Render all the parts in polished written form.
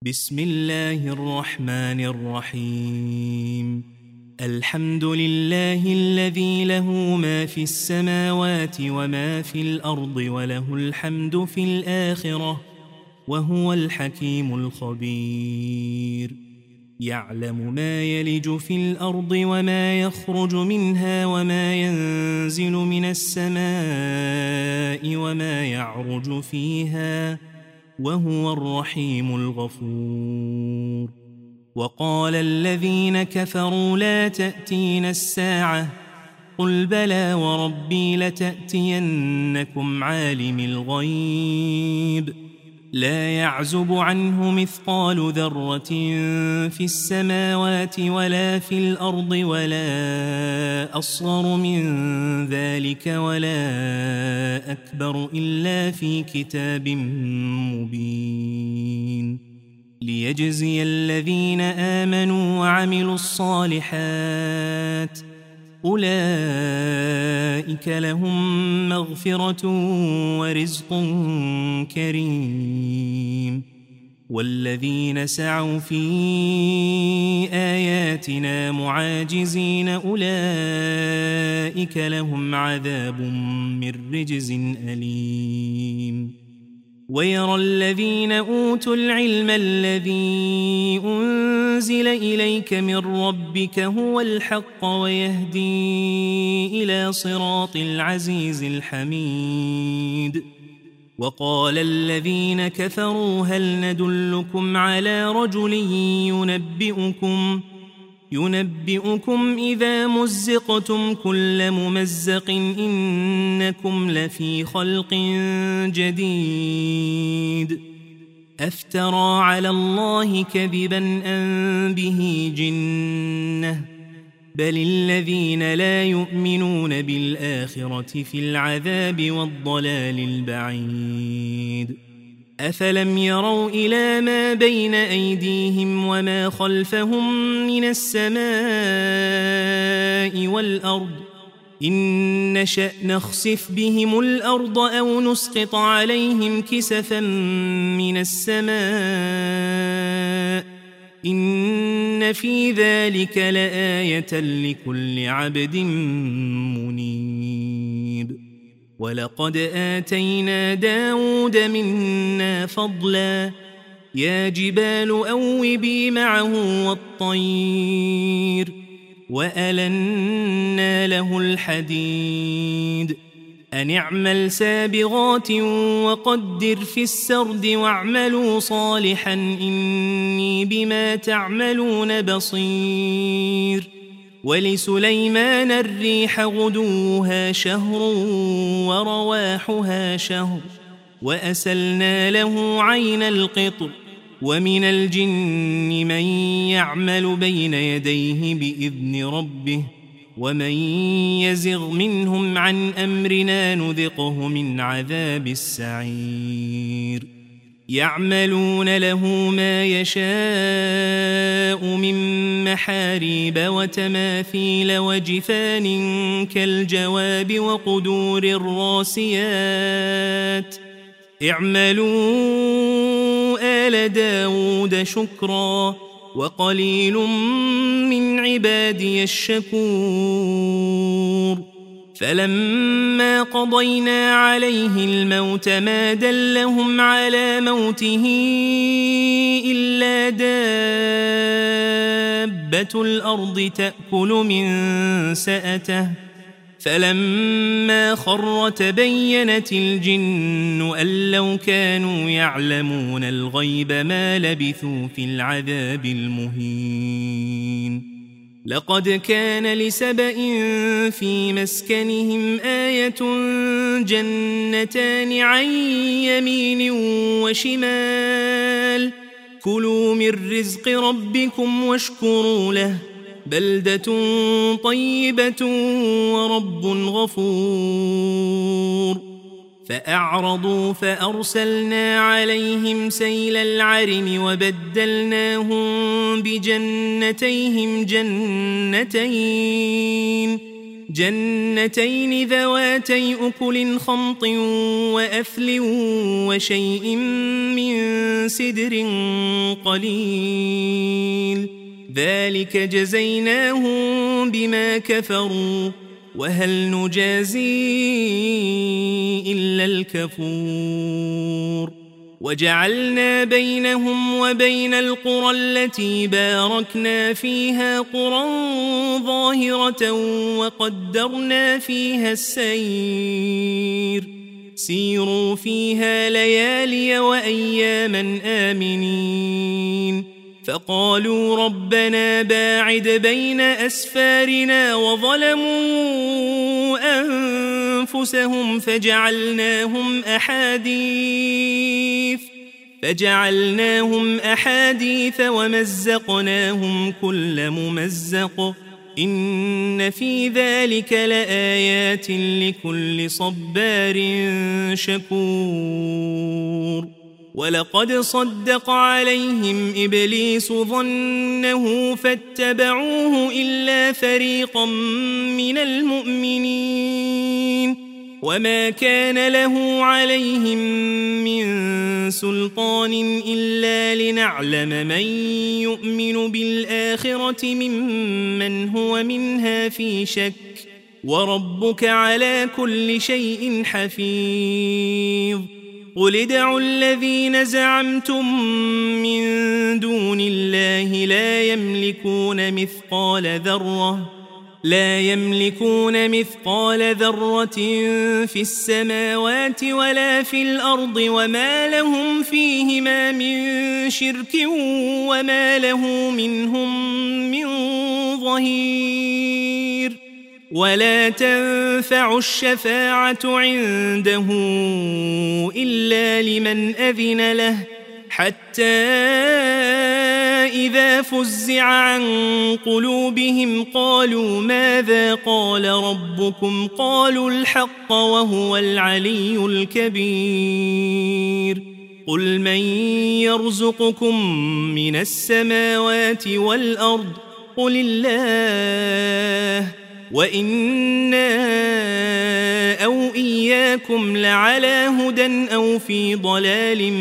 بسم الله الرحمن الرحيم. الحمد لله الذي له ما في السماوات وما في الأرض وله الحمد في الآخرة وهو الحكيم الخبير. يعلم ما يلج في الأرض وما يخرج منها وما ينزل من السماء وما يعرج فيها وهو الرحيم الغفور. وقال الذين كفروا لا تأتين الساعة قل بلى وربي لتأتينكم عالم الغيب لا يعزب عنه مثقال ذرة في السماوات ولا في الأرض ولا أصغر من ذلك ولا أكبر إلا في كتاب مبين ليجزي الذين آمنوا وعملوا الصالحات أولئك لهم مغفرة ورزق كريم. والذين سعوا في آياتنا معاجزين أولئك لهم عذاب من رجز أليم. ويرى الذين أوتوا العلم الذي أنزل إليك من ربك هو الحق ويهدي إلى صراط العزيز الحميد. وقال الذين كفروا هل ندلكم على رجل ينبئكم إذا مزقتم كل ممزق إنكم لفي خلق جديد أفترى على الله كذبا أم به جنة بل الذين لا يؤمنون بالآخرة في العذاب والضلال البعيد. أفلم يروا إلى ما بين أيديهم وما خلفهم من السماء والأرض إن نشأ نخسف بهم الأرض أو نسقط عليهم كسفا من السماء إن في ذلك لآية لكل عبد منيب. ولقد آتينا داود منا فضلا يا جبال أوبي معه والطير وألنا له الحديد أن اعمل سابغات وقدر في السرد واعملوا صالحا إني بما تعملون بصير. ولسليمان الريح غدوها شهر ورواحها شهر وأسلنا له عين القطر ومن الجن من يعمل بين يديه بإذن ربه ومن يزغ منهم عن أمرنا نذقه من عذاب السعير. يعملون له ما يشاء من محاريب وتماثيل وجفان كالجواب وقدور الراسيات اعملوا آل داود شكرا وقليل من عبادي الشكور. فلما قضينا عليه الموت ما دلهم على موته إلا دابة الأرض تأكل من سأته فلما خر تبينت الجن أن لو كانوا يعلمون الغيب ما لبثوا في العذاب المهين. لقد كان لسبإ في مسكنهم آية جنتان عن يمين وشمال كلوا من رزق ربكم واشكروا له بلدة طيبة ورب غفور. فأعرضوا فأرسلنا عليهم سيل العرم وبدلناهم بجنتيهم جنتين ذواتي أكل خمط وأثل وشيء من سدر قليل ذلك جزيناهم بما كفروا وهل نجازي إلا الكفور وجعلنا بينهم وبين القرى التي باركنا فيها قرى ظاهرة وقدرنا فيها السير سيروا فيها ليالي وأياما آمنين فقالوا ربنا باعد بين أسفارنا وظلموا أنفسهم فجعلناهم أحاديث ومزقناهم كل ممزق إن في ذلك لآيات لكل صبار شكور ولقد صدق عليهم إبليس ظنه فاتبعوه إلا فريقا من المؤمنين وما كان له عليهم من سلطان إلا لنعلم من يؤمن بالآخرة ممن هو منها في شك وربك على كل شيء حفيظ قل ادعوا الذين زعمتم من دون الله لا يملكون مثقال ذرة في السماوات ولا في الأرض وما لهم فيهما من شرك وما له منهم من ظهير ولا تنفع الشفاعة عنده إلا لمن أذن له حتى إذا فزع عن قلوبهم قالوا ماذا قال ربكم قالوا الحق وهو العلي الكبير قل من يرزقكم من السماوات والأرض قل الله وإنا أو إياكم لعلى هدى أو في ضلال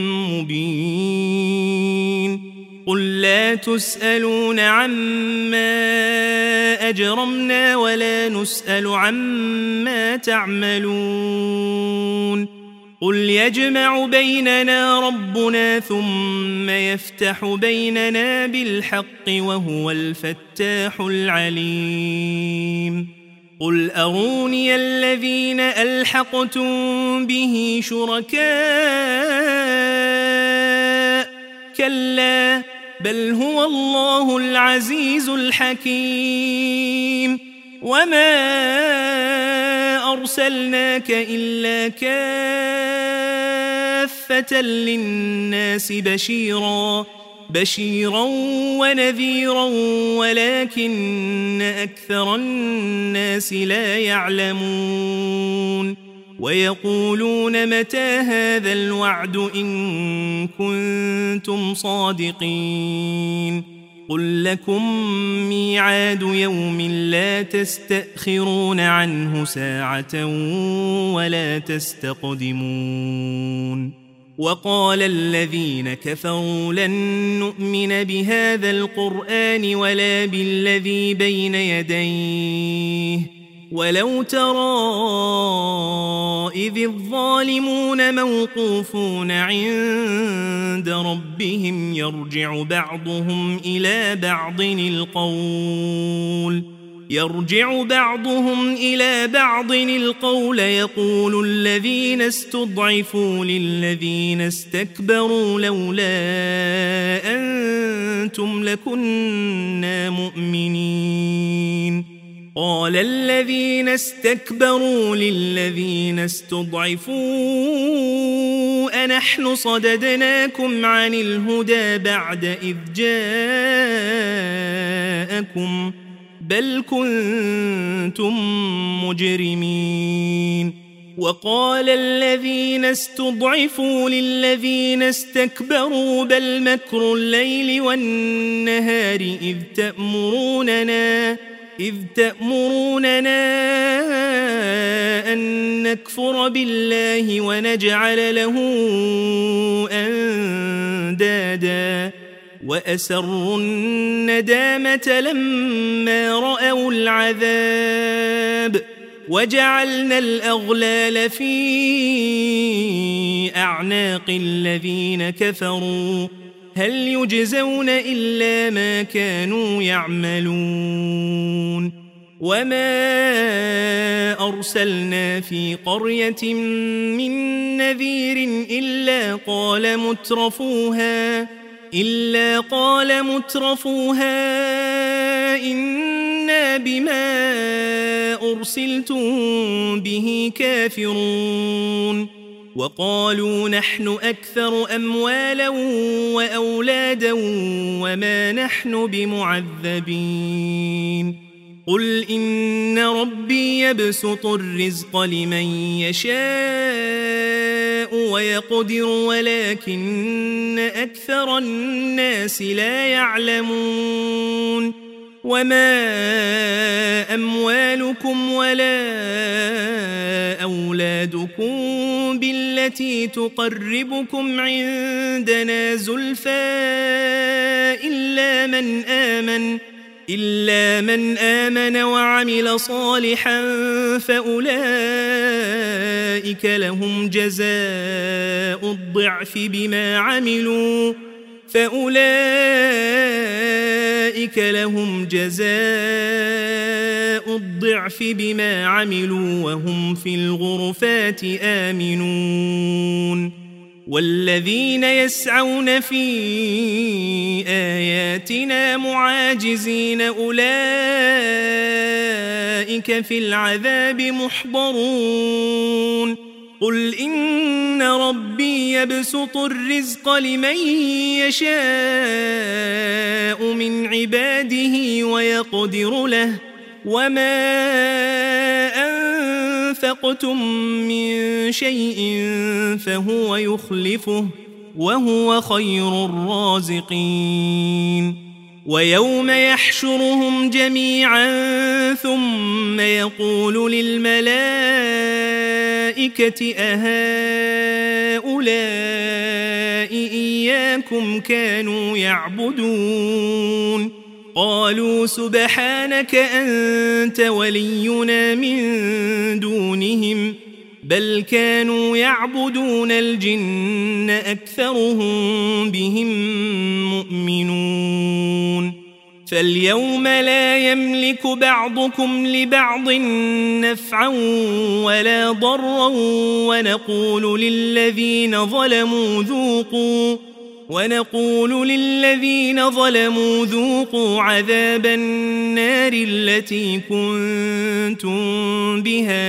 مبين قل لا تسألون عما أجرمنا ولا نسأل عما تعملون قل يجمع بيننا ربنا ثم يفتح بيننا بالحق وهو الفتاح العليم قل أروني الذين ألحقتم به شركاء كلا بل هو الله العزيز الحكيم وما أرسلناك إلا كافة للناس بشيرا ونذيرا ولكن أكثر الناس لا يعلمون ويقولون متى هذا الوعد إن كنتم صادقين قل لكم ميعاد يوم لا تستأخرون عنه ساعة ولا تستقدمون وقال الذين كفروا لن نؤمن بهذا القرآن ولا بالذي بين يديه ولو ترى إذ الظالمون موقوفون عند ربهم يرجع بعضهم إلى بعض القول يقول الذين استضعفوا للذين استكبروا لولا أنتم لكنا مؤمنين قال الذين استكبروا للذين استضعفوا أنحن صددناكم عن الهدى بعد إذ جاءكم بل كنتم مجرمين وقال الذين استضعفوا للذين استكبروا بل مكر الليل والنهار إذ إذ تأمروننا أن نكفر بالله ونجعل له أندادا وأسروا الندامة لما رأوا العذاب وجعلنا الأغلال في أعناق الذين كفروا هل يجزون إلا ما كانوا يعملون وما أرسلنا في قرية من نذير إلا قال مترفوها إنا بما أرسلتم به كافرون وقالوا نحن أكثر أموالا وأولادا وما نحن بمعذبين قل إن ربي يبسط الرزق لمن يشاء ويقدر ولكن أكثر الناس لا يعلمون وما أموالكم ولا أولادكم بالتي تقربكم عندنا زلفى إلا من آمن وعمل صالحا فأولئك لهم جزاء الضعف بما عملوا وهم في الغرفات آمنون والذين يسعون في آياتنا معاجزين أولئك في العذاب محضرون قل إن ربي يبسط الرزق لمن يشاء من عباده ويقدر له وما أنفقتم من شيء فهو يخلفه وهو خير الرازقين ويوم يحشرهم جميعا ثم يقول للملائكة أهؤلاء إياكم كانوا يعبدون قالوا سبحانك أنت ولينا من دونهم بل كانوا يعبدون الجن أكثرهم بهم مؤمنون فاليوم لا يملك بعضكم لبعض نفعا ولا ضرا ونقول للذين ظلموا ذوقوا عذاب النار التي كنتم بها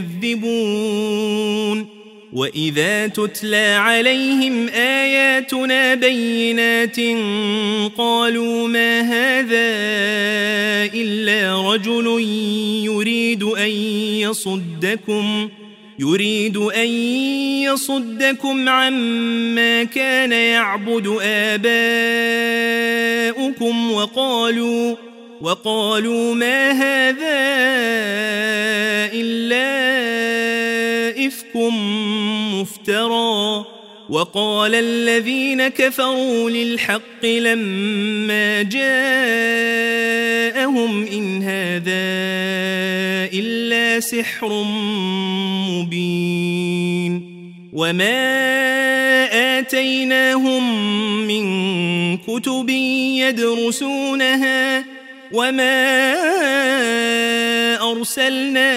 تكذبون وإذا تتلى عليهم آياتنا بينات قالوا ما هذا إلا رجل يريد أن يصدكم عما كان يعبد آباؤكم وقالوا ما هذا إلا إفك مفترى وقال الذين كفروا للحق لما جاءهم إن هذا إلا سحر مبين وما آتيناهم من كتب يدرسونها وما أرسلنا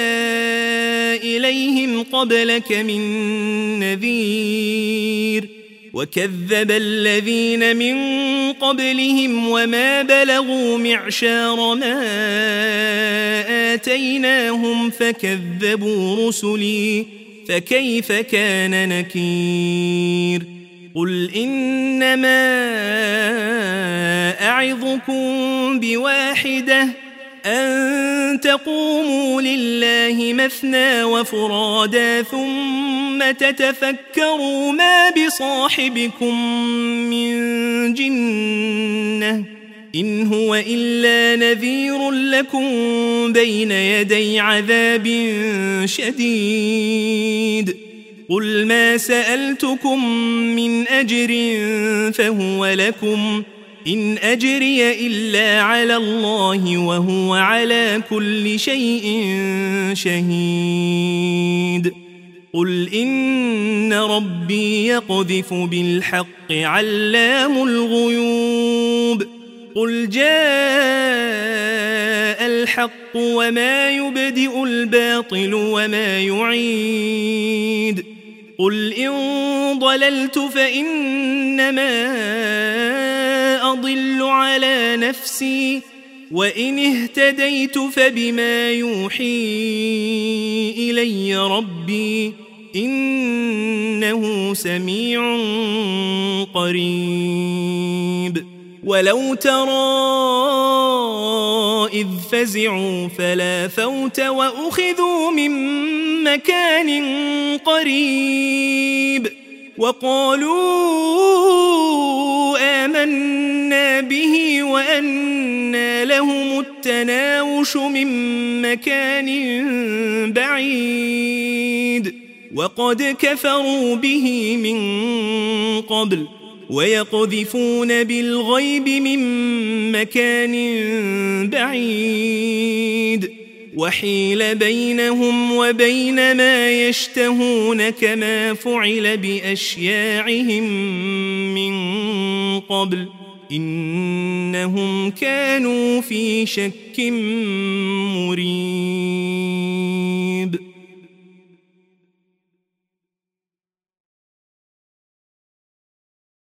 إليهم قبلك من نذير وكذب الذين من قبلهم وما بلغوا معشار ما آتيناهم فكذبوا رسلي فكيف كان نكير قل إنما أعظكم بواحدة أن تقوموا لله مثنى وفرادا ثم تتفكروا ما بصاحبكم من جنة إن هو إلا نذير لكم بين يدي عذاب شديد قل ما سألتكم من أجر فهو لكم إن أجري إلا على الله وهو على كل شيء شهيد قل إن ربي يقذف بالحق علام الغيوب قل جاء الحق وما يبدئ الباطل وما يعيد قل إن ضللت فإنما أضل على نفسي وإن اهتديت فبما يوحي إلي ربي إنه سميع قريب ولو ترى إذ فزعوا فلا فوت وأخذوا من مكان قريب وقالوا آمنا به وأنى لهم التناوش من مكان بعيد وقد كفروا به من قبل ويقذفون بالغيب من مكان بعيد وحيل بينهم وبين ما يشتهون كما فعل بأشياعهم من قبل إنهم كانوا في شك مريب